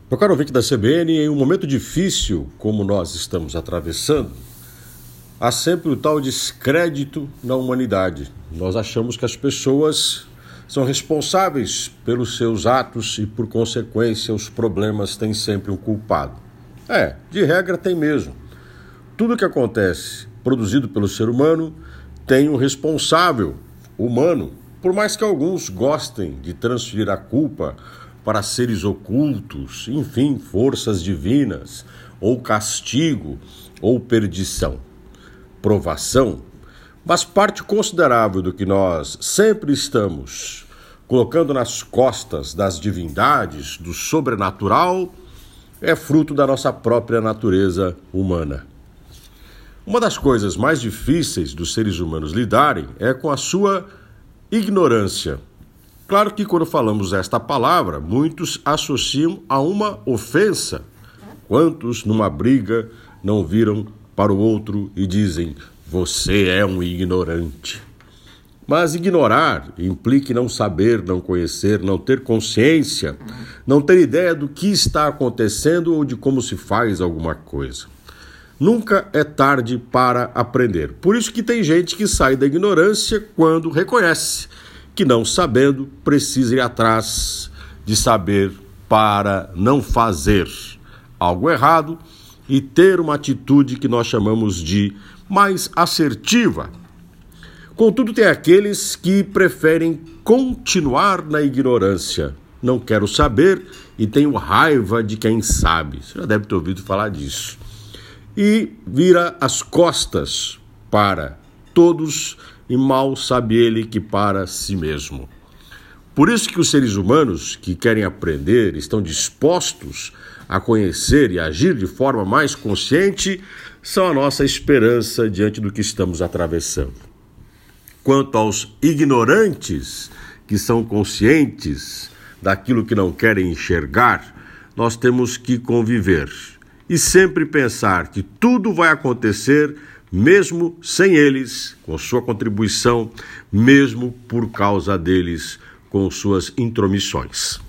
Meu caro ouvinte da CBN, em um momento difícil como nós estamos atravessando, há sempre o tal descrédito na humanidade. Nós achamos que as pessoas são responsáveis pelos seus atos e, por consequência, os problemas têm sempre um culpado. De regra tem mesmo. Tudo que acontece produzido pelo ser humano tem um responsável humano, por mais que alguns gostem de transferir a culpa para seres ocultos, enfim, forças divinas, ou castigo, ou perdição. Provação, mas parte considerável do que nós sempre estamos colocando nas costas das divindades, do sobrenatural, é fruto da nossa própria natureza humana. Uma das coisas mais difíceis dos seres humanos lidarem é com a sua ignorância. Claro que quando falamos esta palavra, muitos associam a uma ofensa. Quantos numa briga não viram para o outro e dizem: "Você é um ignorante"? Mas ignorar implica em não saber, não conhecer, não ter consciência, não ter ideia do que está acontecendo ou de como se faz alguma coisa. Nunca é tarde para aprender. Por isso que tem gente que sai da ignorância quando reconhece que, não sabendo, precisa ir atrás de saber para não fazer algo errado e ter uma atitude que nós chamamos de mais assertiva. Contudo, tem aqueles que preferem continuar na ignorância. Não quero saber e tenho raiva de quem sabe. Você já deve ter ouvido falar disso. E vira as costas para todos e mal sabe ele que para si mesmo. Por isso que os seres humanos que querem aprender, estão dispostos a conhecer e agir de forma mais consciente, são a nossa esperança diante do que estamos atravessando. Quanto aos ignorantes, que são conscientes daquilo que não querem enxergar, nós temos que conviver e sempre pensar que tudo vai acontecer mesmo sem eles, com sua contribuição, mesmo por causa deles, com suas intromissões.